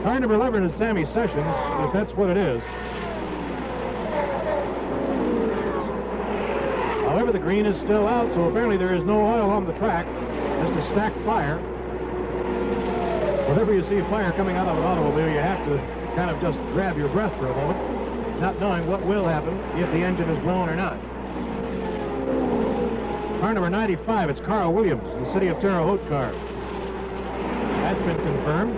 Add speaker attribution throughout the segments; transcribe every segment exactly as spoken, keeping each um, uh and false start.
Speaker 1: Car number eleven is Sammy Sessions, if that's what it is. However, the green is still out, so apparently there is no oil on the track. Just a stacked fire. Whenever you see fire coming out of an automobile, you have to kind of just grab your breath for a moment, not knowing what will happen if the engine is blown or not. Car number ninety-five, it's Carl Williams, the City of Terre Haute car. That's been confirmed.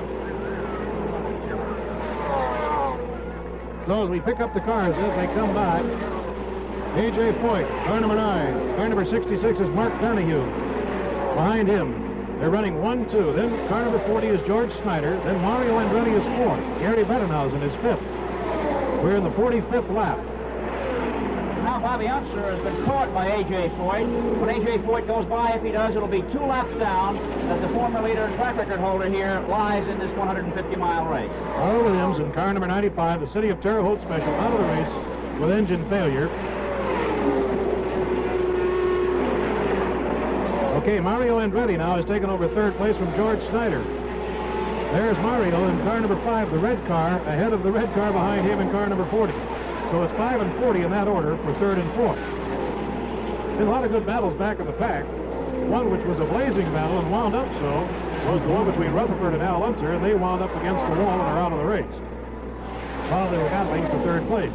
Speaker 1: So as we pick up the cars as they come by, A J Foyt, car number nine. Car number sixty-six is Mark Donahue. Behind him, they're running one, two. Then car number forty is George Snyder. Then Mario Andretti is fourth. Gary Bettenhausen is fifth. We're in the forty-fifth lap.
Speaker 2: Now Bobby Unser has been caught by A J Foyt. When A J Foyt goes by, if he does, it'll be two laps down that the former leader and track record holder here lies in this one hundred fifty mile race.
Speaker 1: Carl Williams in car number ninety-five, the City of Terre Haute Special, out of the race with engine failure. Okay, Mario Andretti now has taken over third place from George Snyder. There's Mario in car number five, the red car, ahead of the red car behind him in car number forty. So it's five and forty in that order for third and fourth. Been a lot of good battles back in the pack. One which was a blazing battle and wound up so was the one between Rutherford and Al Unser, and they wound up against the wall and are out of the race while they were battling for third place.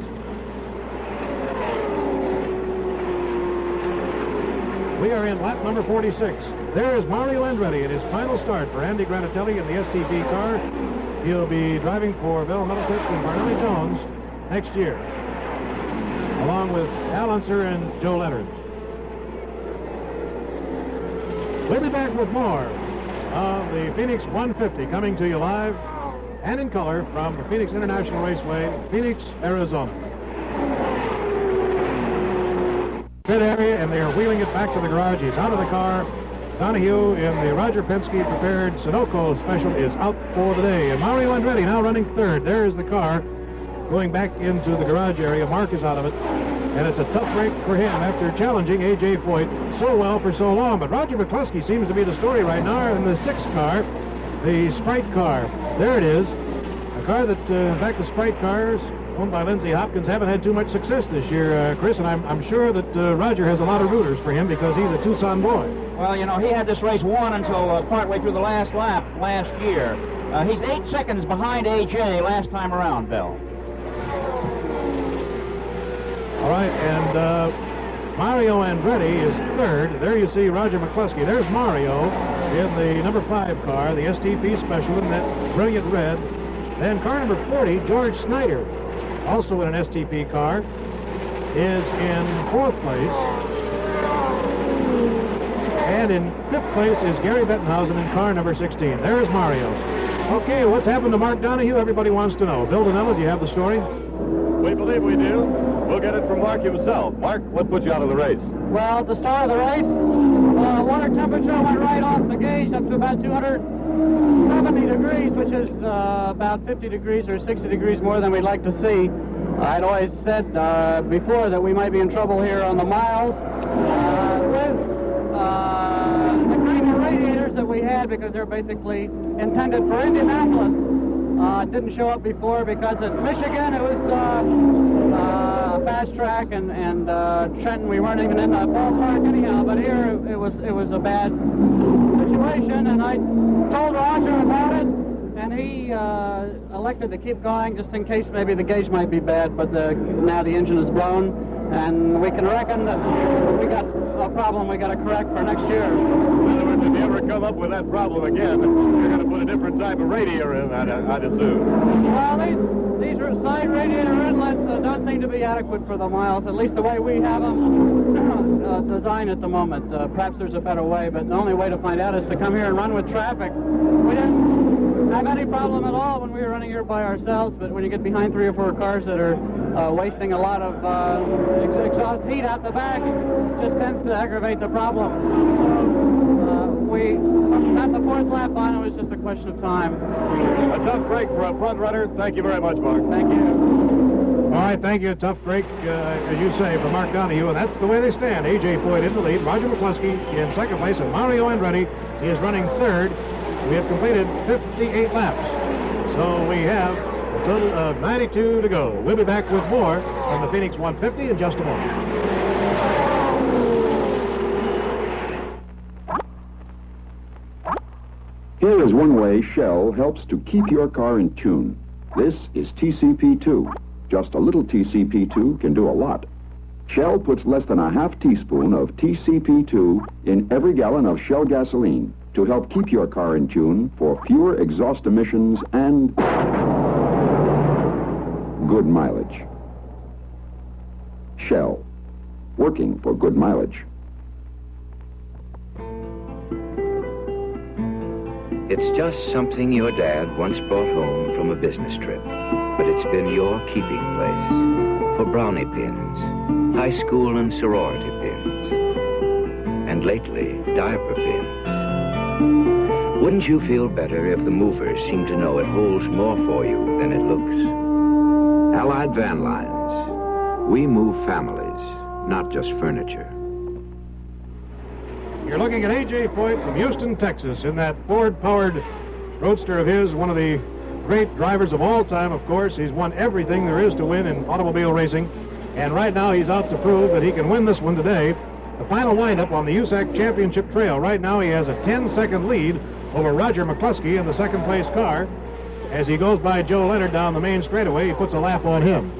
Speaker 1: We are in lap number forty-six. There is Mario Andretti in his final start for Andy Granatelli in the S T P car. He'll be driving for Bill Middleton and Barnelli Jones next year, along with Al Unser and Joe Leonard. We'll be back with more of the Phoenix one fifty coming to you live and in color from the Phoenix International Raceway, Phoenix, Arizona. Pit area, and they are wheeling it back to the garage. He's out of the car. Donahue in the Roger Penske prepared Sunoco special is out for the day. And Mario Andretti now running third. There is the car going back into the garage area. Mark is out of it. And it's a tough break for him after challenging A J Foyt so well for so long. But Roger McCluskey seems to be the story right now in the sixth car, the Sprite car. There it is. A car that, uh, in fact, the Sprite cars owned by Lindsey Hopkins haven't had too much success this year, uh, Chris, and I'm, I'm sure that uh, Roger has a lot of rooters for him because he's a Tucson boy.
Speaker 2: Well, you know, he had this race won until uh, partway through the last lap last year. Uh, he's eight seconds behind A J last time around, Bill.
Speaker 1: All right, and uh, Mario Andretti is third. There you see Roger McCluskey. There's Mario in the number five car, the S T P special in that brilliant red. Then car number forty, George Snyder, also in an S T P car, is in fourth place. And in fifth place is Gary Bettenhausen in car number sixteen. There's Mario. Okay, what's happened to Mark Donahue? Everybody wants to know. Bill Dinella, do you have the story?
Speaker 3: We believe we do. We'll get it from Mark himself. Mark, what put you out of the race?
Speaker 4: Well, at the start of the race, uh, water temperature went right off the gauge up to about two hundred seventy degrees, which is uh, about fifty degrees or sixty degrees more than we'd like to see. I'd always said uh, before that we might be in trouble here on the miles uh, with uh, the kind of radiators that we had, because they're basically intended for Indianapolis. Uh, it didn't show up before because at Michigan it was uh, uh, a fast track, and and uh, Trenton we weren't even in the ballpark anyhow. But here it was it was a bad situation, and I told Roger about it, and he uh, elected to keep going just in case maybe the gauge might be bad. But the, now the engine is blown, and we can reckon that we got a problem we got to correct for next year.
Speaker 3: In other words, if you ever come up with that problem again, you're going to put a different type of radiator in, I'd, I'd assume.
Speaker 4: Well, these, these are side radiator inlets uh, don't seem to be adequate for the miles, at least the way we have them uh, designed at the moment. Uh, perhaps there's a better way, but the only way to find out is to come here and run with traffic. We didn't have any problem at all when we were running here by ourselves, but when you get behind three or four cars that are uh, wasting a lot of uh, ex exhaust heat out the back, it just tends to aggravate the problem. Uh, we, at the fourth lap on, it was just a question of time.
Speaker 3: A tough break for a front runner. Thank you very much, Mark.
Speaker 4: Thank you.
Speaker 1: All right, thank you. Tough break, uh, as you say, for Mark Donahue, and that's the way they stand. A J Foyt in the lead, Roger McCluskey in second place, and Mario Andretti is running third. We have completed fifty-eight laps. So we have a total of ninety-two to go. We'll be back with more on the Phoenix one fifty in just a moment.
Speaker 5: Here is one way Shell helps to keep your car in tune. This is T C P two. Just a little T C P two can do a lot. Shell puts less than a half teaspoon of T C P two in every gallon of Shell gasoline to help keep your car in tune for fewer exhaust emissions and good mileage. Shell, working for good mileage.
Speaker 6: It's just something your dad once brought home from a business trip, but it's been your keeping place for brownie pins, high school and sorority pins, and lately, diaper pins. Wouldn't you feel better if the movers seemed to know it holds more for you than it looks? Allied Van Lines. We move families, not just furniture.
Speaker 1: You're looking at A J Foyt from Houston, Texas, in that Ford-powered roadster of his, one of the great drivers of all time, of course. He's won everything there is to win in automobile racing, and right now he's out to prove that he can win this one today. The final windup on the U S A C Championship Trail. Right now he has a ten-second lead over Roger McCluskey in the second-place car. As he goes by Joe Leonard down the main straightaway, he puts a lap on him.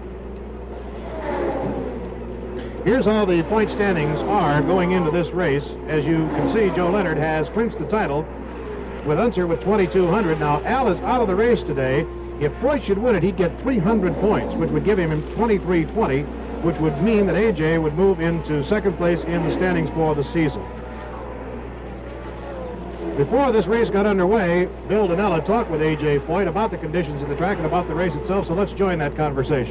Speaker 1: Here's how the point standings are going into this race. As you can see, Joe Leonard has clinched the title with Unser with twenty-two hundred. Now, Al is out of the race today. If Foyt should win it, he'd get three hundred points, which would give him twenty-three twenty, which would mean that A J would move into second place in the standings for the season. Before this race got underway, Bill Dinella talked with A J Foyt about the conditions of the track and about the race itself, so let's join that conversation.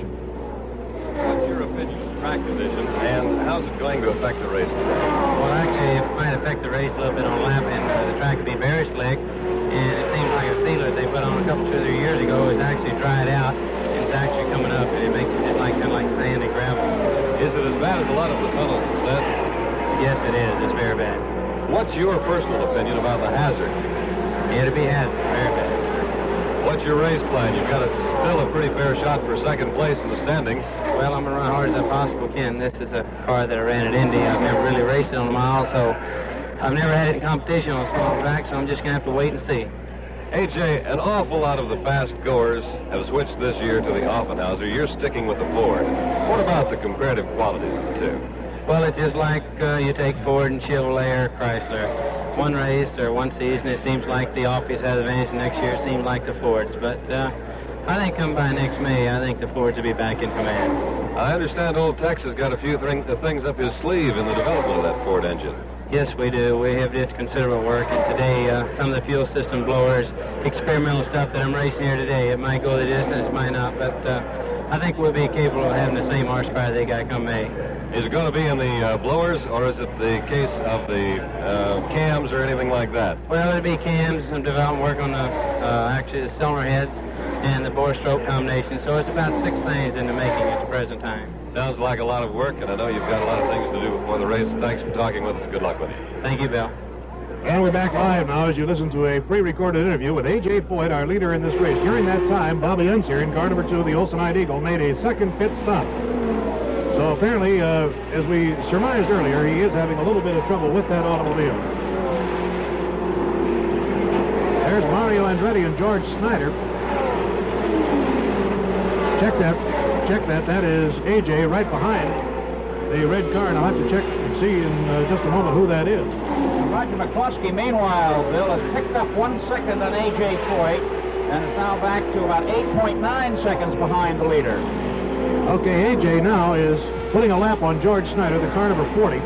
Speaker 3: What's your opinion of track conditions, and how's it going to affect the race today?
Speaker 7: Well, actually, it might affect the race a little bit on lap, and uh, the track would be very slick, and it seems like a sealer they put on a couple, two, three years ago is actually dried out, and it's actually coming up, and it makes it just like kind of like sand and gravel.
Speaker 3: Is it as bad as a lot of the tunnels have said?
Speaker 7: Yes, it is. It's very bad.
Speaker 3: What's your personal opinion about the hazard?
Speaker 7: It'll be hazard, very bad.
Speaker 3: What's your race plan? You've got a, still a pretty fair shot for second place in the standings.
Speaker 7: Well, I'm going to run hard as I possibly can. This is a car that I ran at Indy. I've never really raced it on a mile, so I've never had it in competition on a small track, so I'm just going to have to wait and see.
Speaker 3: A J, an awful lot of the fast goers have switched this year to the Offenhauser. You're sticking with the Ford. What about the comparative qualities of the two?
Speaker 7: Well, it's just like uh, you take Ford and Chevrolet or Chrysler. One race or one season, it seems like the Offies has advantage. Next year, it seemed like the Fords. But uh, I think come by next May, I think the Fords will be back in command.
Speaker 3: I understand old Tex has got a few th- things up his sleeve in the development of that Ford engine.
Speaker 7: Yes, we do. We have did considerable work, and today uh, some of the fuel system blowers, experimental stuff that I'm racing here today, it might go the distance, it might not, but uh, I think we'll be capable of having the same horsepower they got come May.
Speaker 3: Is it going to be in the uh, blowers, or is it the case of the uh, cams or anything like that?
Speaker 7: Well, it'll be cams, some development work on the uh, actually the cylinder heads and the bore stroke combination. So it's about six things in the making at the present time.
Speaker 3: Sounds like a lot of work, and I know you've got a lot of things to do before the race. Thanks for talking with us. Good luck with you.
Speaker 7: Thank you, Bill.
Speaker 1: And we're back live now as you listen to a pre-recorded interview with A J Foyt, our leader in this race. During that time, Bobby Unser in car number two, the Olsen-Eyed Eagle, made a second pit stop. So apparently, uh, as we surmised earlier, he is having a little bit of trouble with that automobile. There's Mario Andretti and George Snyder. Check that. Check that. That is A J right behind the red car, and I'll have to check and see in uh, just a moment who that is.
Speaker 2: Roger McCluskey, meanwhile, Bill, has picked up one second on A J Foyt and is now back to about eight point nine seconds behind the leader.
Speaker 1: Okay, A J now is putting a lap on George Snyder, the car number forty.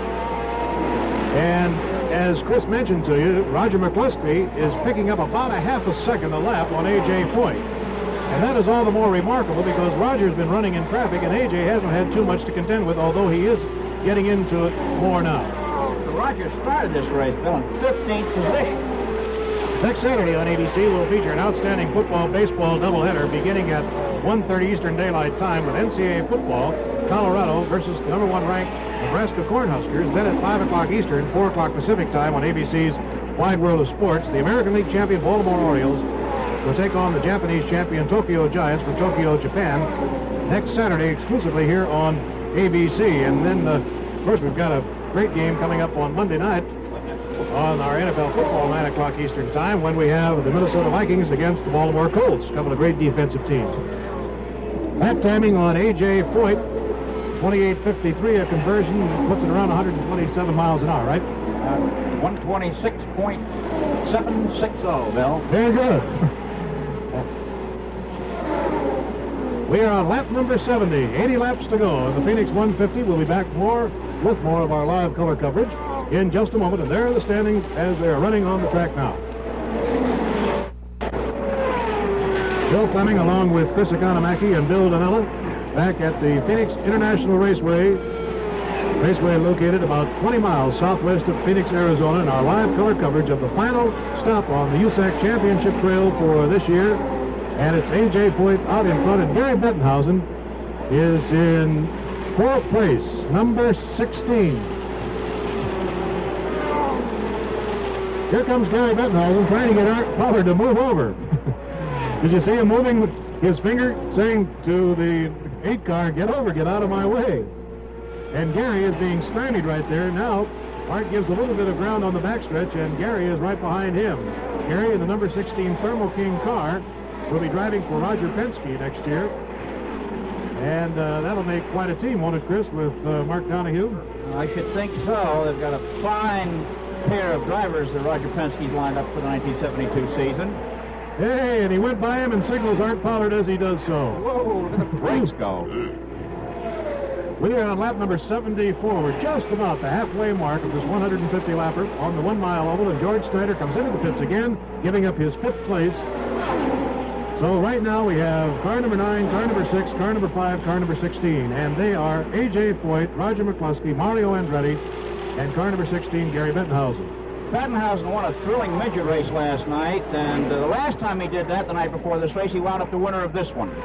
Speaker 1: And as Chris mentioned to you, Roger McCluskey is picking up about a half a second a lap on A J Foyt. And that is all the more remarkable because Roger's been running in traffic and A J hasn't had too much to contend with, although he is getting into it more now.
Speaker 2: Roger started this race, Bill, in fifteenth position.
Speaker 1: Next Saturday on A B C, we'll feature an outstanding football-baseball doubleheader beginning at one thirty Eastern Daylight Time with N C double A football, Colorado versus the number one ranked Nebraska Cornhuskers. Then at five o'clock Eastern, four o'clock Pacific Time on A B C's Wide World of Sports, the American League champion Baltimore Orioles will take on the Japanese champion Tokyo Giants from Tokyo, Japan, next Saturday exclusively here on A B C. And then, uh, of course, we've got a great game coming up on Monday night on our N F L football, nine o'clock Eastern time, when we have the Minnesota Vikings against the Baltimore Colts, a couple of great defensive teams. That timing on A J Foyt, twenty-eight fifty-three, a conversion, puts it around one hundred twenty-seven miles an hour, right?
Speaker 2: Uh, one twenty-six point seven six oh, Bill.
Speaker 1: Very good. We are on lap number seventy, eighty laps to go. And the Phoenix one fifty will be back more with more of our live color coverage in just a moment. And there are the standings as they are running on the track now. Bill Fleming along with Chris Economaki and Bill Donella back at the Phoenix International Raceway. Raceway located about twenty miles southwest of Phoenix, Arizona, and our live color coverage of the final stop on the U S A C Championship Trail for this year. And it's A J Foyt out in front, and Gary Bettenhausen is in fourth place, number sixteen. Here comes Gary Bettenhausen trying to get Art Pollard to move over. Did you see him moving with his finger, saying to the eight car, get over, get out of my way? And Gary is being stymied right there. Now, Art gives a little bit of ground on the backstretch, and Gary is right behind him. Gary in the number sixteen Thermo King car will be driving for Roger Penske next year. And uh, that'll make quite a team, won't it, Chris, with uh, Mark Donohue?
Speaker 2: I should think so. They've got a fine pair of drivers that Roger Penske's lined up for the nineteen seventy-two season.
Speaker 1: Hey, and he went by him and signals Art Pollard as he does so.
Speaker 2: Whoa, look at the brakes go.
Speaker 1: We are on lap number seventy-four. We're just about the halfway mark of this one hundred fifty lapper on the one-mile oval, and George Snyder comes into the pits again, giving up his fifth place. So right now we have car number nine, car number six, car number five, car number sixteen, and they are A J Foyt, Roger McCluskey, Mario Andretti, and car number sixteen, Gary Bettenhausen.
Speaker 2: Bettenhausen won a thrilling midget race last night, and uh, the last time he did that, the night before this race, he wound up the winner of this one.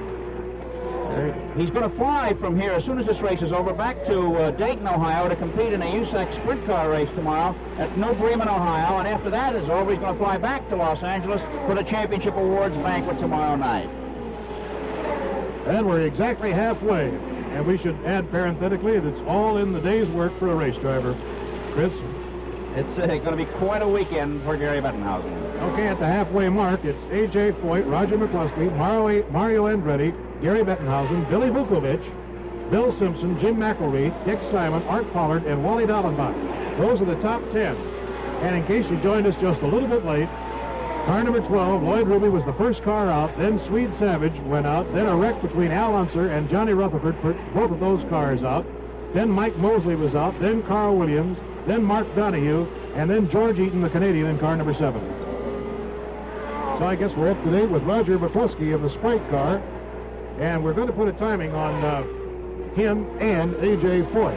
Speaker 2: He's going to fly from here as soon as this race is over back to uh, Dayton, Ohio to compete in a U S A C sprint car race tomorrow at New Bremen, Ohio. And after that is over, he's going to fly back to Los Angeles for the Championship Awards banquet tomorrow night.
Speaker 1: And we're exactly halfway. And we should add parenthetically that it's all in the day's work for a race driver. Chris?
Speaker 2: It's uh, going to be quite a weekend for Gary Bettenhausen.
Speaker 1: Okay, at the halfway mark, it's A J Foyt, Roger McCluskey, Mario, Mario Andretti, Gary Bettenhausen, Billy Vukovich, Bill Simpson, Jim McElreath, Dick Simon, Art Pollard, and Wally Dallenbach. Those are the top ten. And in case you joined us just a little bit late, car number twelve, Lloyd Ruby, was the first car out. Then Swede Savage went out. Then a wreck between Al Unser and Johnny Rutherford put both of those cars out. Then Mike Mosley was out. Then Carl Williams. Then Mark Donohue. And then George Eaton, the Canadian, in car number seven. So I guess we're up to date with Roger McCluskey of the Sprite car. And we're going to put a timing on uh, him and A J Foyt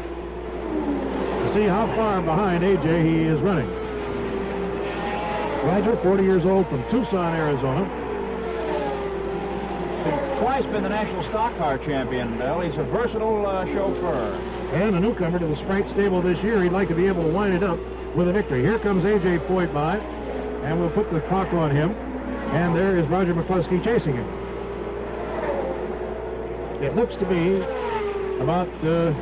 Speaker 1: to see how far behind A J he is running. Roger, forty years old, from Tucson, Arizona.
Speaker 2: He's twice been the national stock car champion, Bill. He's a versatile uh, chauffeur.
Speaker 1: And a newcomer to the Sprite stable this year. He'd like to be able to wind it up with a victory. Here comes A J Foyt by, and we'll put the clock on him. And there is Roger McCluskey chasing him. It looks to be about uh,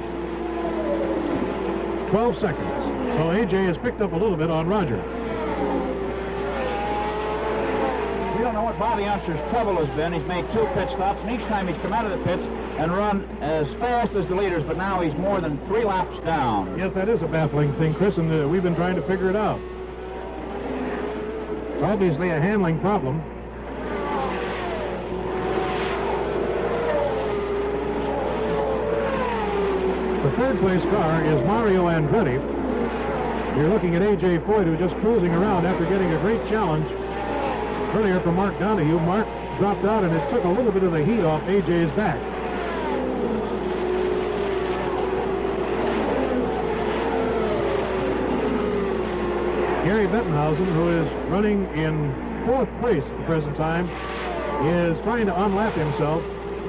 Speaker 1: twelve seconds. So A J has picked up a little bit on Roger.
Speaker 2: We don't know what Bobby Unser's trouble has been. He's made two pit stops, and each time he's come out of the pits and run as fast as the leaders, but now he's more than three laps down.
Speaker 1: Yes, that is a baffling thing, Chris, and uh, we've been trying to figure it out. It's obviously a handling problem. The third place car is Mario Andretti. You're looking at A J Foyt, who's just cruising around after getting a great challenge earlier from Mark Donohue. Mark dropped out, and it took a little bit of the heat off A J's back. Gary Bettenhausen, who is running in fourth place at the present time, is trying to unlap himself.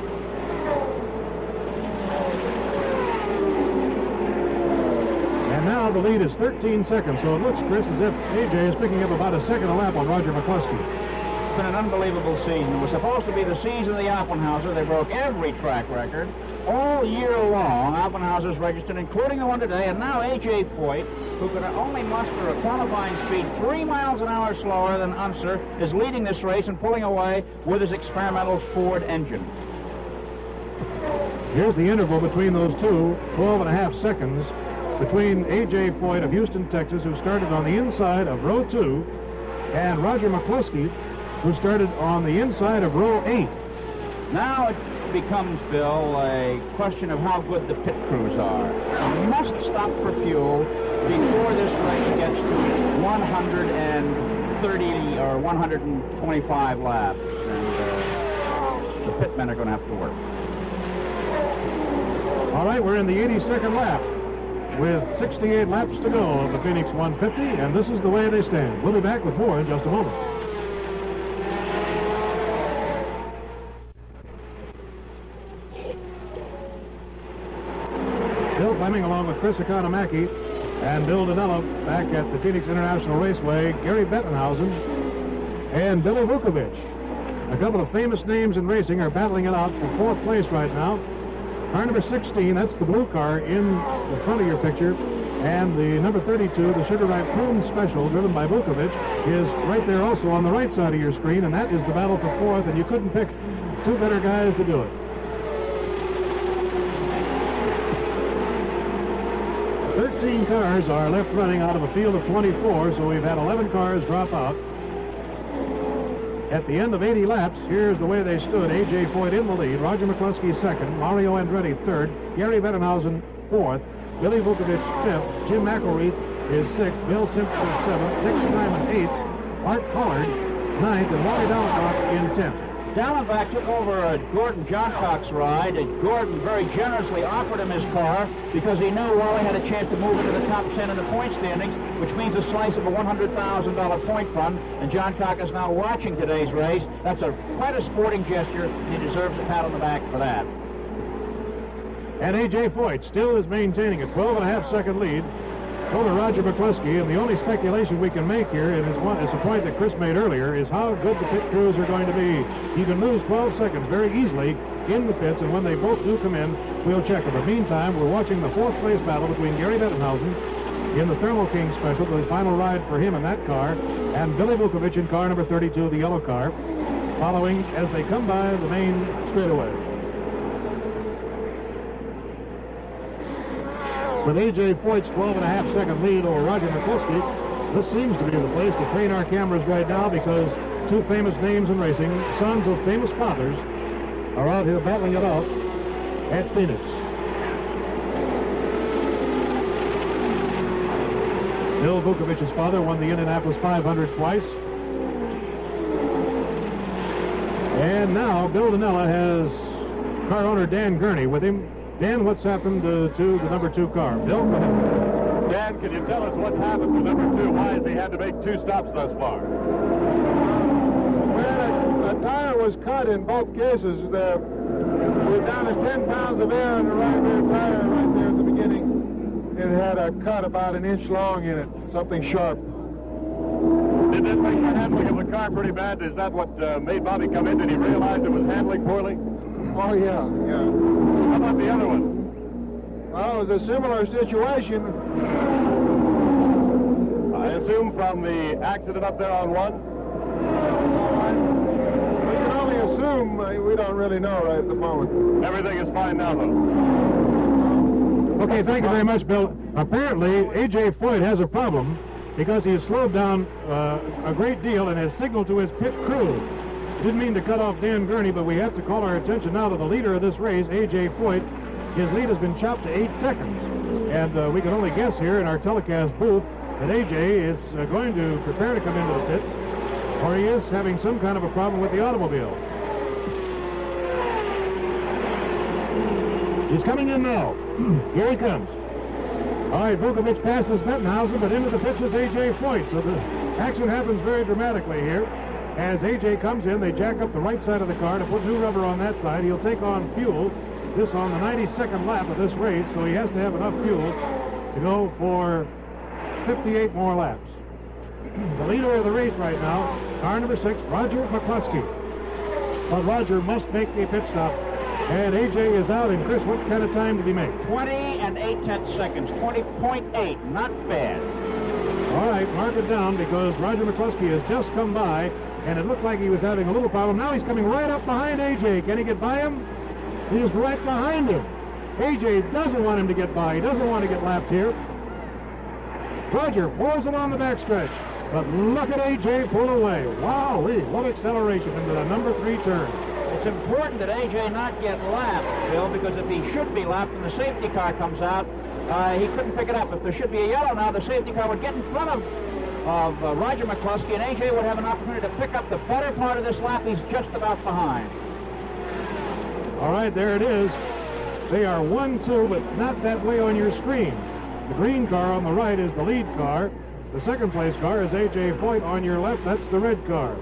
Speaker 1: And now the lead is thirteen seconds, so it looks, Chris, as if A J is picking up about a second a lap on Roger McCluskey.
Speaker 2: It's been an unbelievable season. It was supposed to be the season of the Offenhauser. They broke every track record. All year long, Offenhauser's registered, including the one today, and now A J Foyt, who could only muster a qualifying speed three miles an hour slower than Unser, is leading this race and pulling away with his experimental Ford engine.
Speaker 1: Here's the interval between those two, twelve and a half seconds, between A J Foyt of Houston, Texas, who started on the inside of row two, and Roger McCluskey, who started on the inside of row eight.
Speaker 2: Now it becomes, Bill, a question of how good the pit crews are. You must stop for fuel before this race gets to one hundred thirty or one hundred twenty-five laps, and uh, the pit men are going to have to work.
Speaker 1: All right, we're in the eighty-second lap with sixty-eight laps to go of the Phoenix one fifty, and this is the way they stand. We'll be back with more in just a moment. Bill Fleming along with Chris Economaki and Bill Danella back at the Phoenix International Raceway, Gary Bettenhausen and Billy Vukovich. A couple of famous names in racing are battling it out for fourth place right now. Car number sixteen, that's the blue car in the front of your picture, and the number thirty-two, the Sugar Ripe Prune Special, driven by Vukovich, is right there also on the right side of your screen, and that is the battle for fourth, and you couldn't pick two better guys to do it. thirteen cars are left running out of a field of twenty-four, so we've had eleven cars drop out. At the end of eighty laps, here's the way they stood. A J Foyt in the lead, Roger McCluskey second, Mario Andretti third, Gary Bettenhausen fourth, Billy Vukovich fifth, Jim McElreath is sixth, Bill Simpson seventh, Dick Simon eighth, Art Pollard ninth, and Wally Dallenbach in tenth.
Speaker 2: Dallenbach took over a Gordon Johncock's ride, and Gordon very generously offered him his car because he knew Wally had a chance to move into the top ten in the point standings, which means a slice of a one hundred thousand dollar point fund, and Johncock is now watching today's race. That's a quite a sporting gesture, and he deserves a pat on the back for that.
Speaker 1: And A J Foyt still is maintaining a twelve and a half second lead over Roger McCluskey, and the only speculation we can make here, and it's, one, it's a point that Chris made earlier, is how good the pit crews are going to be. You can lose twelve seconds very easily in the pits, and when they both do come in, we'll check them. But meantime, we're watching the fourth place battle between Gary Bettenhausen in the Thermo King Special, the final ride for him in that car, and Billy Vukovich in car number thirty-two, the yellow car, following as they come by the main straightaway. With A J Foyt's twelve and a half second lead over Roger McCluskey, this seems to be the place to train our cameras right now, because two famous names in racing, sons of famous fathers, are out here battling it out at Phoenix. Bill Vukovich's father won the Indianapolis five hundred twice. And now Bill Danella has car owner Dan Gurney with him. Dan, what's happened uh, to the number two car? Bill, go ahead.
Speaker 8: Dan, can you tell us what's happened to number two? Why has he had to make two stops thus far?
Speaker 9: Well, a, a tire was cut in both cases. The, we're down to ten pounds of air in the right rear tire right there at the beginning. It had a cut about an inch long in it, something sharp.
Speaker 8: Did this make the handling of the car pretty bad? Is that what uh, made Bobby come in? Did he realize it was handling poorly?
Speaker 9: Oh, yeah, yeah.
Speaker 8: How about the other one?
Speaker 9: Well, it was a similar situation.
Speaker 8: I assume from the accident up there on one?
Speaker 9: We can only assume. Uh, we don't really know right at the moment.
Speaker 8: Everything is fine now, though.
Speaker 1: Okay, thank you very much, Bill. Apparently, A J Foyt has a problem because he has slowed down uh, a great deal and has signaled to his pit crew. Didn't mean to cut off Dan Gurney, but we have to call our attention now to the leader of this race, A J Foyt. His lead has been chopped to eight seconds. And uh, we can only guess here in our telecast booth that A J is uh, going to prepare to come into the pits, or he is having some kind of a problem with the automobile. He's coming in now. Here he comes. All right, Vukovich passes Bettenhausen, but into the pits is A J Foyt. So the action happens very dramatically here. As A J comes in, they jack up the right side of the car to put new rubber on that side. He'll take on fuel, this on the ninety-second lap of this race, so he has to have enough fuel to go for fifty-eight more laps. the leader of the race right now, car number six, Roger McCluskey. But Roger must make a pit stop. And A J is out. And Chris, what kind of time did he make?
Speaker 2: twenty and eight tenths seconds. twenty point eight. Not bad.
Speaker 1: All right, mark it down because Roger McCluskey has just come by, and it looked like he was having a little problem. Now he's coming right up behind A J. Can he get by him? He's right behind him. A J doesn't want him to get by. He doesn't want to get lapped here. Roger pours it on the backstretch. But look at A J pull away. Wow, what acceleration into the number three turn.
Speaker 2: It's important that A J not get lapped, Bill, because if he should be lapped and the safety car comes out, uh, he couldn't pick it up. If there should be a yellow now, the safety car would get in front of, of uh, Roger McCluskey, and A J would have an opportunity to pick up the better part of this lap. He's just about behind.
Speaker 1: All right, there it is. They are one, two, but not that way on your screen. The green car on the right is the lead car. The second place car is A J Foyt on your left. That's the red car.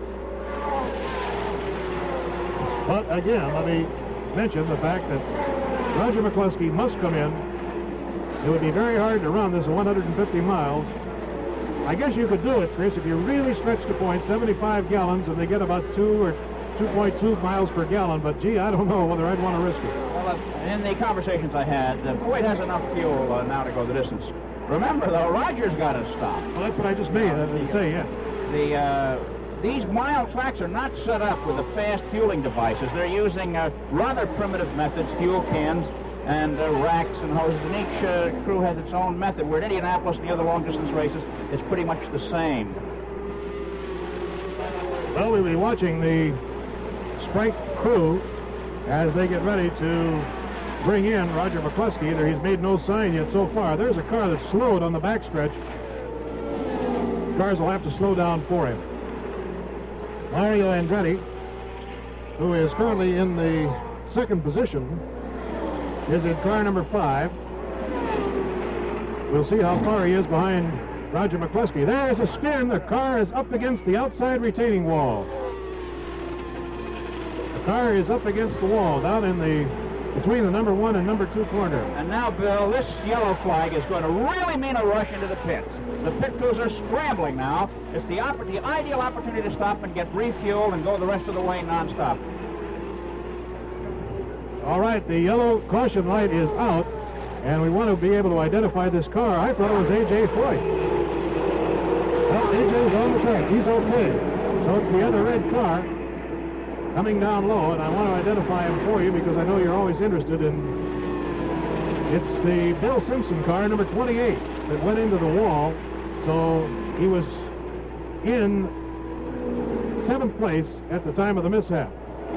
Speaker 1: But again, let me mention the fact that Roger McCluskey must come in. It would be very hard to run this one hundred fifty miles. I guess you could do it, Chris, if you really stretch the point, seventy-five gallons, and they get about two or two point two miles per gallon. But, gee, I don't know whether I'd want to risk it.
Speaker 2: Well, in the conversations I had, uh, Foyt has enough fuel uh, now to go the distance. Remember, though, Roger's got to stop.
Speaker 1: Well, that's what I just made. Uh, the, say, yes.
Speaker 2: The, uh, these mile tracks are not set up with the fast fueling devices. They're using uh, rather primitive methods, fuel cans and uh, racks and hoses, and each uh, crew has its own method. Where at Indianapolis and the other long-distance races, it's pretty much the same.
Speaker 1: Well, we'll be watching the Sprite crew as they get ready to bring in Roger McCluskey. Either he's made no sign yet so far. There's a car that's slowed on the backstretch. Cars will have to slow down for him. Mario Andretti, who is currently in the second position, is in car number five. We'll see how far he is behind Roger McCluskey. There's a spin. The car is up against the outside retaining wall. The car is up against the wall down in the between the number one and number two corner.
Speaker 2: And now, Bill, this yellow flag is going to really mean a rush into the pits. The pit crews are scrambling now. It's the, the ideal opportunity to stop and get refueled and go the rest of the way nonstop.
Speaker 1: All right, the yellow caution light is out, and we want to be able to identify this car. I thought it was A J Foyt. Well, A J's on the track. He's okay. So it's the other red car coming down low, and I want to identify him for you because I know you're always interested in. It's the Bill Simpson car, number twenty-eight, that went into the wall. So he was in seventh place at the time of the mishap.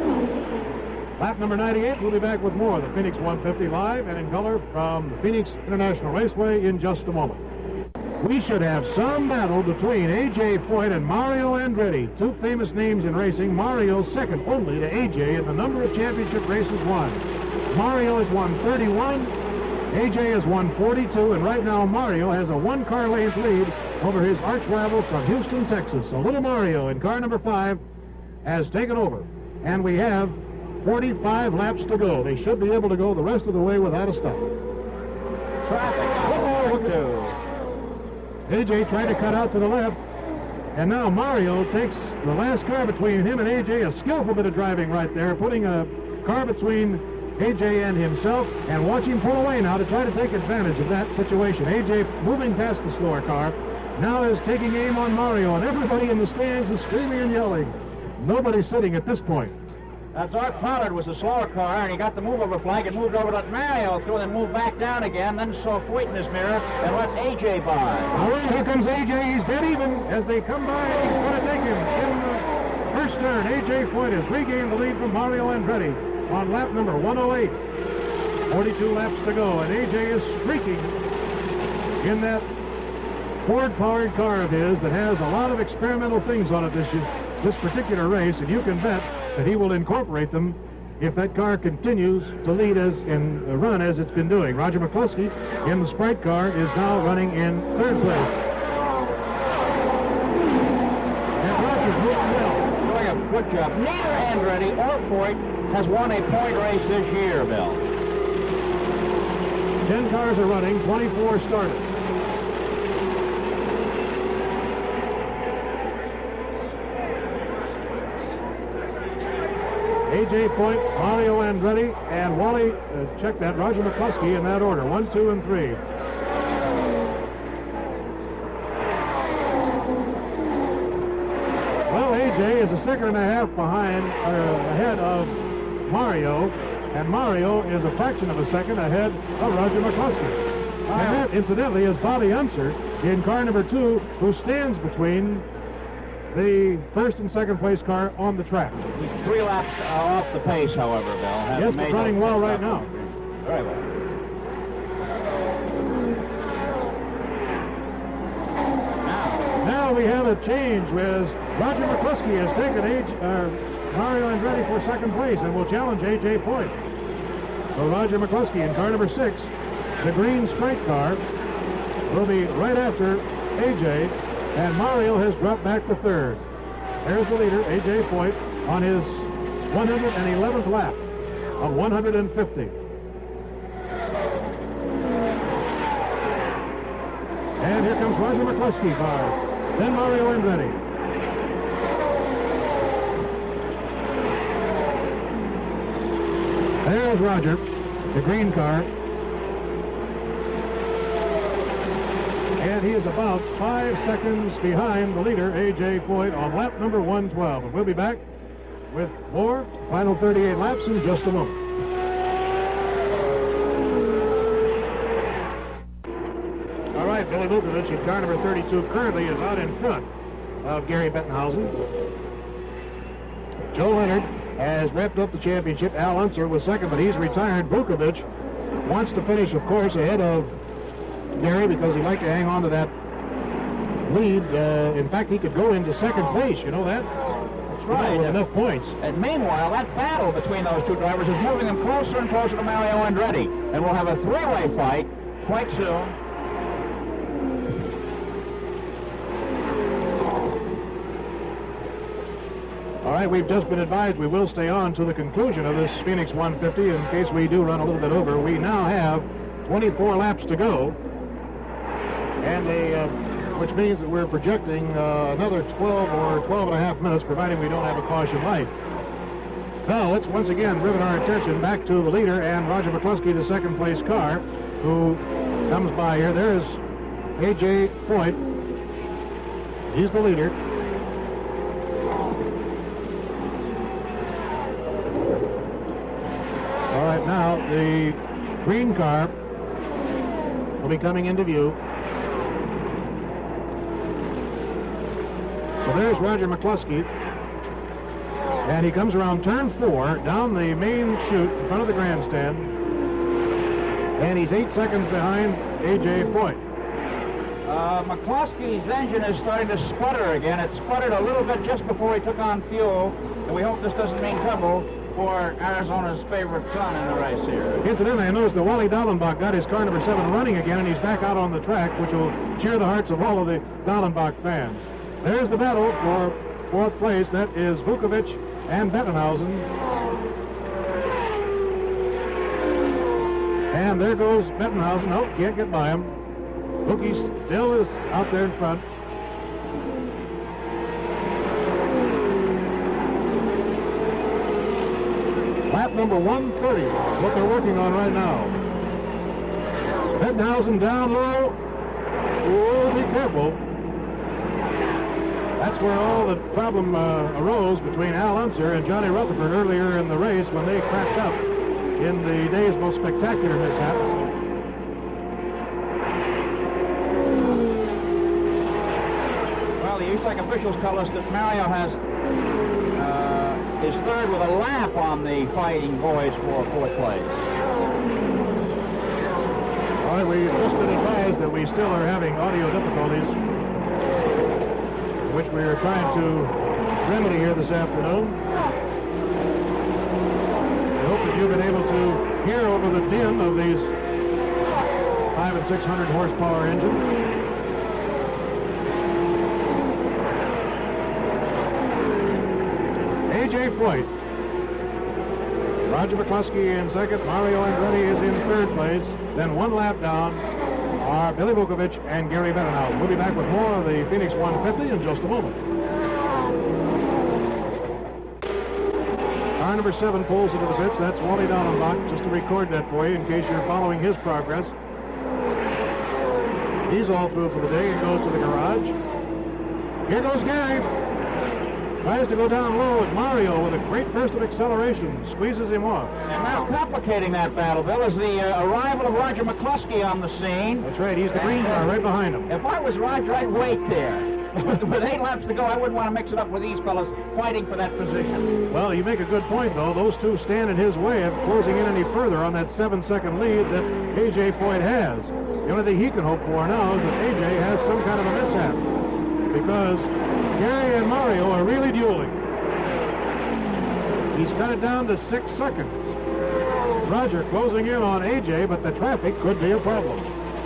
Speaker 1: Lap number ninety-eight, we'll be back with more of the Phoenix one fifty live and in color from the Phoenix International Raceway in just a moment. We should have some battle between A J Foyt and Mario Andretti, two famous names in racing. Mario second only to A J in the number of championship races won. Mario has won thirty-one, A J has won forty-two, and right now Mario has a one-car length lead over his arch rival from Houston, Texas. So little Mario in car number five has taken over, and we have forty-five laps to go. They should be able to go the rest of the way without a stop.
Speaker 2: Traffic. Oh, look at
Speaker 1: A J tried to cut out to the left, and now Mario takes the last car between him and A J. A skillful bit of driving right there, putting a car between A J and himself, and watch him pull away now to try to take advantage of that situation. A J moving past the slower car, now is taking aim on Mario, and everybody in the stands is screaming and yelling. Nobody's sitting at this point.
Speaker 2: That's Art Pollard was the slower car, and he got the move-over flag and moved over to let Mario through, then moved back down again, then saw Foyt in his mirror and let A J by.
Speaker 1: All right, here comes A J. He's dead even as they come by. He's going to take him in the first turn. A J Foyt has regained the lead from Mario Andretti on lap number one oh eight. forty-two laps to go, and A J is streaking in that Ford-powered car of his that has a lot of experimental things on it this, this particular race, and you can bet that he will incorporate them if that car continues to lead as in uh, run as it's been doing. Roger McCluskey in the Sprite car is now running in third place. And Roger's moving well.
Speaker 2: Doing a good job. Neither Andretti or Foyt has won a point race this year, Bill.
Speaker 1: Ten cars are running, twenty-four started. A J Foyt, Mario Andretti, and Wally, uh, check that, Roger McCluskey in that order, one, two, and three. Well, A J is a second and a half behind, uh, ahead of Mario, and Mario is a fraction of a second ahead of Roger McCluskey. And that, incidentally, is Bobby Unser in car number two, who stands between the first and second place car on the track.
Speaker 2: He's three laps uh, off the pace, however, Bill.
Speaker 1: Yes, but running well right now.
Speaker 2: Very well. Now,
Speaker 1: now we have a change with Roger McCluskey has taken age, uh, Mario Andretti for second place and will challenge A J Foyt. So Roger McCluskey in car number six, the green straight car, will be right after A J, and Mario has dropped back to third. There's the leader, A J Foyt, on his one hundred eleventh lap of one hundred fifty. And here comes Roger McCluskey by, then Mario Andretti. There's Roger, the green car. And he is about five seconds behind the leader, A J Foyt, on lap number one twelve. And we'll be back with more final thirty-eight laps in just a moment. All right, Billy Vukovich in car number thirty-two currently is out in front of Gary Bettenhausen. Joe Leonard has wrapped up the championship. Al Unser was second, but he's retired. Vukovich wants to finish, of course, ahead of Gary because he'd like to hang on to that lead. Uh, in fact, he could go into second place. You know that?
Speaker 2: That's right.
Speaker 1: You know, with enough points.
Speaker 2: And meanwhile, that battle between those two drivers is moving them closer and closer to Mario Andretti. And we'll have a three-way fight quite soon.
Speaker 1: All right, we've just been advised we will stay on to the conclusion of this Phoenix one fifty in case we do run a little bit over. We now have twenty-four laps to go, and a, uh, which means that we're projecting uh, another twelve or twelve and a half minutes, providing we don't have a caution light. So let's once again rivet our attention back to the leader and Roger McCluskey, the second place car, who comes by here. There's A J Foyt. He's the leader. All right, now the green car will be coming into view. So there's Roger McCluskey, and he comes around turn four, down the main chute in front of the grandstand, and he's eight seconds behind A J Foyt.
Speaker 2: Uh, McCluskey's engine is starting to sputter again. It sputtered a little bit just before he took on fuel, and we hope this doesn't mean trouble for Arizona's favorite son in the race here.
Speaker 1: Incidentally, I noticed that Wally Dallenbach got his car number seven running again, and he's back out on the track, which will cheer the hearts of all of the Dallenbach fans. There's the battle for fourth place. That is Vukovich and Bettenhausen. And there goes Bettenhausen. Oh, can't get by him. Vukie still is out there in front. Lap number one thirty, what they're working on right now. Bettenhausen down low. Oh, be careful. That's where all the problem uh, arose between Al Unser and Johnny Rutherford earlier in the race when they cracked up in the day's most spectacular mishap.
Speaker 2: Well, the U S A C officials tell us that Mario has uh, is third with a lap on the Fighting Boys for fourth place.
Speaker 1: All right, we've just been advised that we still are having audio difficulties, which we are trying to remedy here this afternoon. I hope that you've been able to hear over the din of these five and six hundred horsepower engines. A J Foyt, Roger McCluskey in second, Mario Andretti is in third place. Then one lap down are Billy Vukovich and Gary Bettenhausen. We'll be back with more of the Phoenix one fifty in just a moment. Car number seven pulls into the pits. That's Wally Dallenbach, just to record that for you in case you're following his progress. He's all through for the day and goes to the garage. Here goes Gary. Tries to go down low with Mario with a great burst of acceleration. Squeezes him off.
Speaker 2: And now complicating that battle, Bill, is the uh, arrival of Roger McCluskey on the scene.
Speaker 1: That's right. He's the green car right behind him.
Speaker 2: If I was Roger, I'd wait there. With eight laps to go, I wouldn't want to mix it up with these fellas fighting for that position.
Speaker 1: Well, you make a good point, though. Those two stand in his way of closing in any further on that seven-second lead that A J Foyt has. The only thing he can hope for now is that A J has some kind of a mishap, because Gary and Mario are really dueling. He's cut it down to six seconds. Roger closing in on A J, but the traffic could be a problem.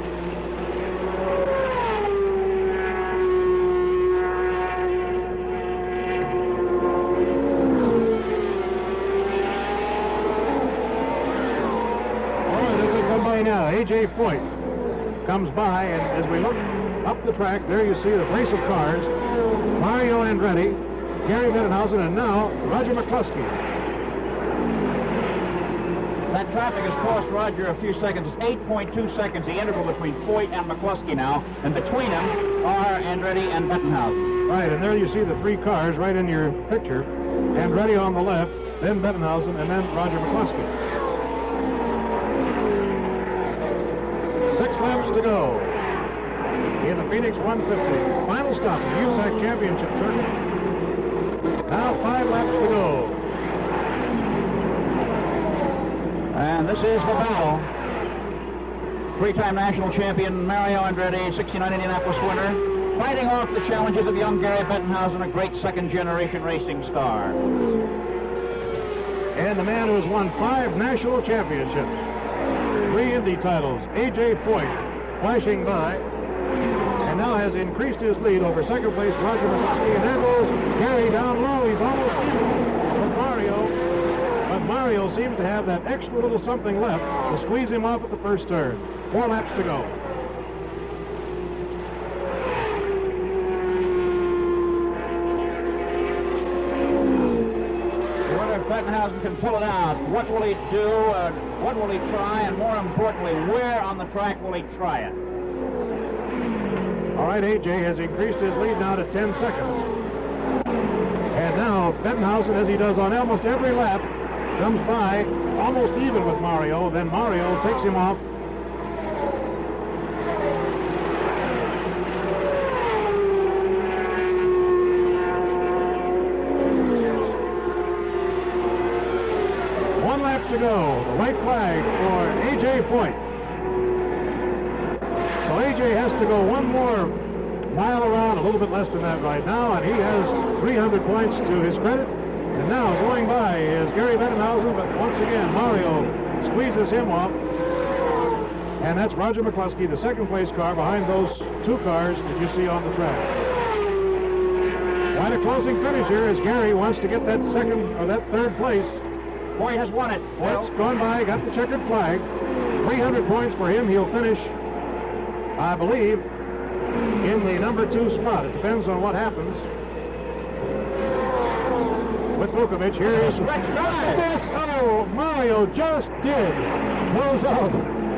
Speaker 1: Now, A J Foyt comes by, and as we look up the track, there you see the brace of cars, Mario Andretti, Gary Bettenhausen, and now Roger McCluskey.
Speaker 2: That traffic has cost Roger a few seconds. It's eight point two seconds, the interval between Foyt and McCluskey now, and between them are Andretti and Bettenhausen.
Speaker 1: Right, and there you see the three cars right in your picture. Andretti on the left, then Bettenhausen, and then Roger McCluskey. Six laps to go in the Phoenix one fifty. Final stop in the U S A C Championship circuit. Now five laps to go.
Speaker 2: And this is the battle. Three-time national champion Mario Andretti, sixty-nine Indianapolis winner, fighting off the challenges of young Gary Bettenhausen, a great second-generation racing star.
Speaker 1: And the man who has won five national championships, three Indy titles, A J Foyt, flashing by, and now has increased his lead over second place Roger McCluskey, and there goes Gary down low. He's almost even with Mario, but Mario seems to have that extra little something left to squeeze him off at the first turn. Four laps to go.
Speaker 2: Bettenhausen can pull it out. What will he do? Uh, what will he try? And more importantly, where on the track will he try it?
Speaker 1: All right, A J has increased his lead now to ten seconds. And now Bettenhausen, as he does on almost every lap, comes by almost even with Mario. Then Mario takes him off. To go. The white flag for A J Foyt. So A J has to go one more mile around, a little bit less than that right now, and he has three hundred points to his credit. And now going by is Gary Bettenhausen, but once again Mario squeezes him off. And that's Roger McCluskey, the second place car behind those two cars that you see on the track. Quite a closing finish here as Gary wants to get that second or that third place.
Speaker 2: Foyt has won it.
Speaker 1: Foyt's gone by, got the checkered flag. three hundred points for him. He'll finish, I believe, in the number two spot. It depends on what happens. With Vukovic, here is... This, oh, Mario just did. Close out.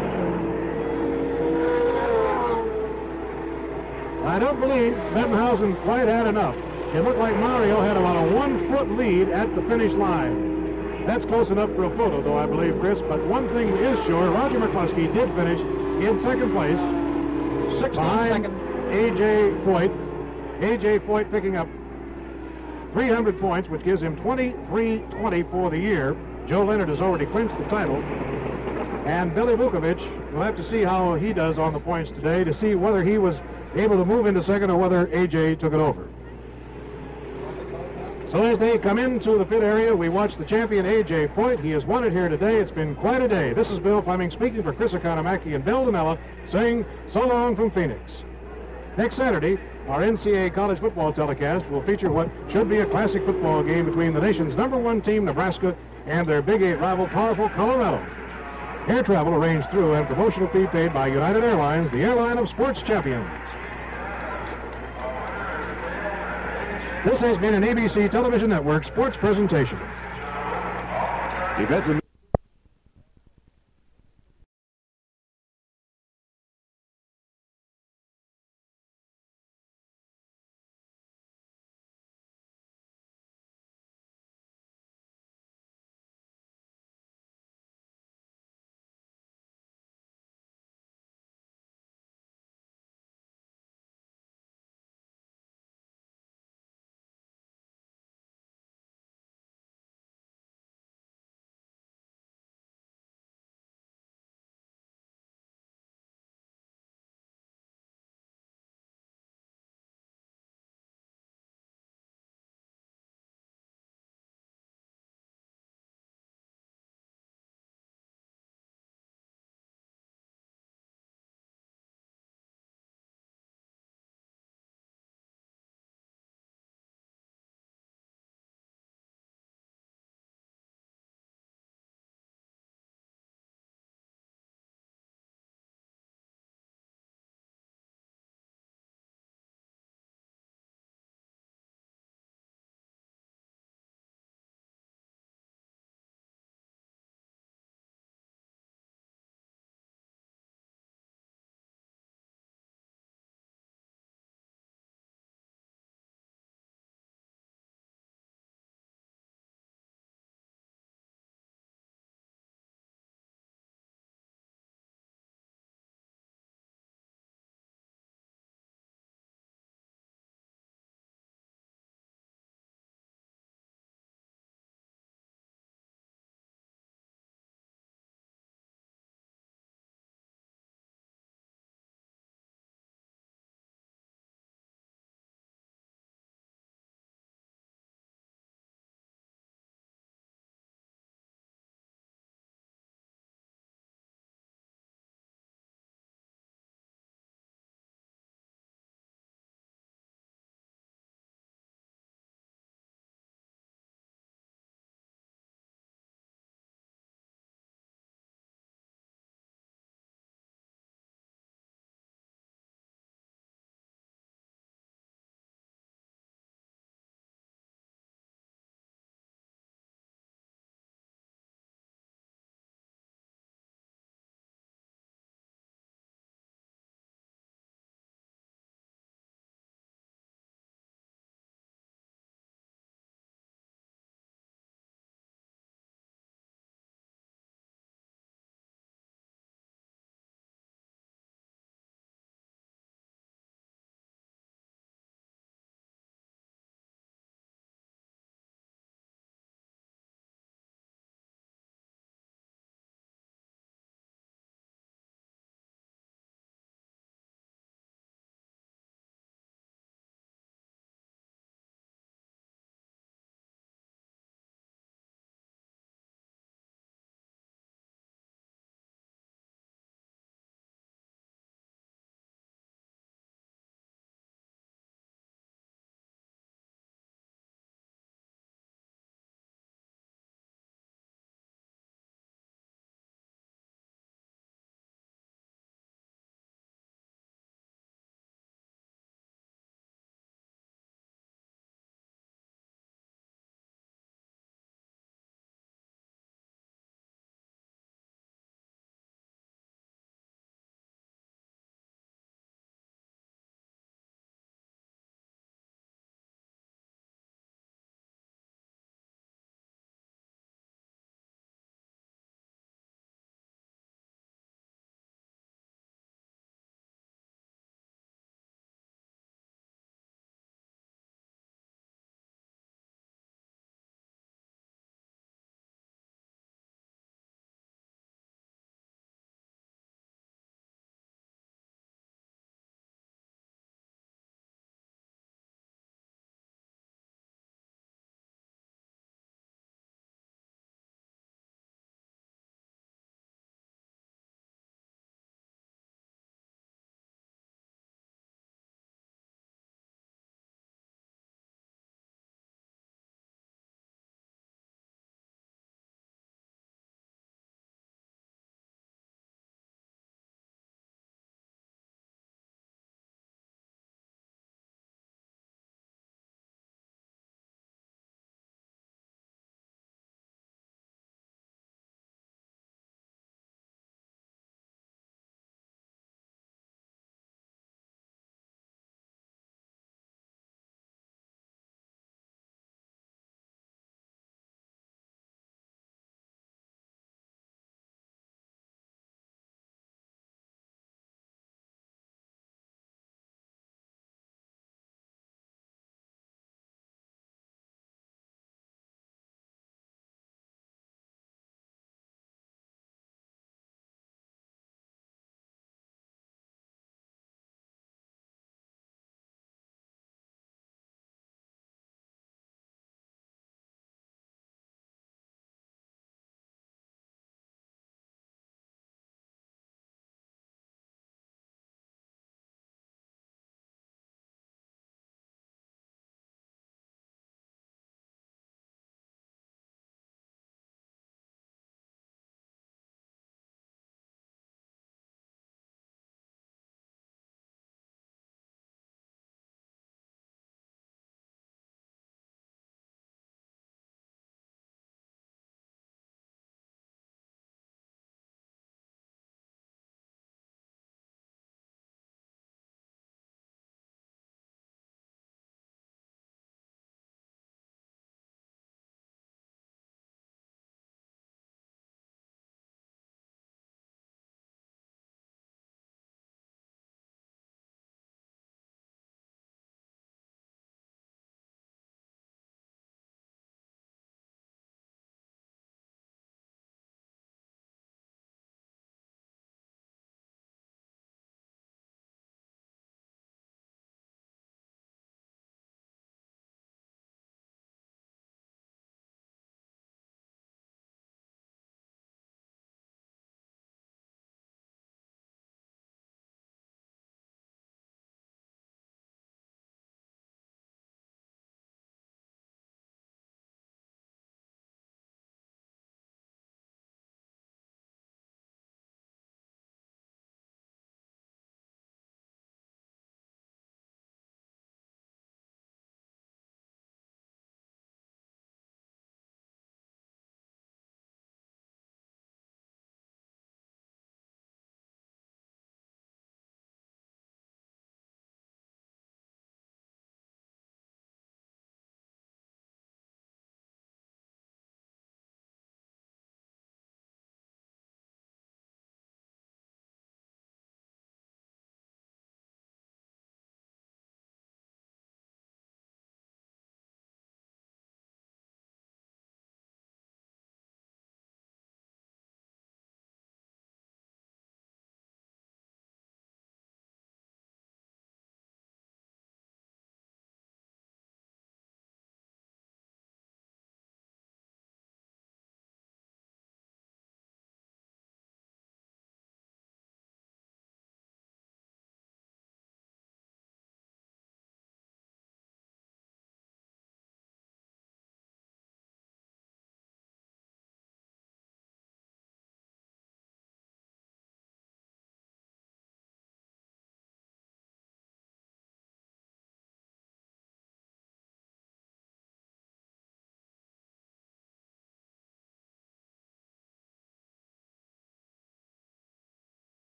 Speaker 1: I don't believe Bettenhausen quite had enough. It looked like Mario had about a one-foot lead at the finish line. That's close enough for a photo, though, I believe, Chris. But one thing is sure, Roger McCluskey did finish in second place. Behind A J Foyt. A J Foyt picking up three hundred points, which gives him twenty-three twenty for the year. Joe Leonard has already clinched the title. And Billy Vukovic, we'll have to see how he does on the points today to see whether he was able to move into second or whether A J took it over. So as they come into the pit area, we watch the champion A J Foyt. He has won it here today. It's been quite a day. This is Bill Fleming speaking for Chris Economaki and Bill DeMella saying so long from Phoenix. Next Saturday, our N C A A college football telecast will feature what should be a classic football game between the nation's number one team, Nebraska, and their Big Eight rival, powerful Colorado. Air travel arranged through and promotional fee paid by United Airlines, the airline of sports champions. This has been an A B C Television Network sports presentation.
Speaker 8: Defensive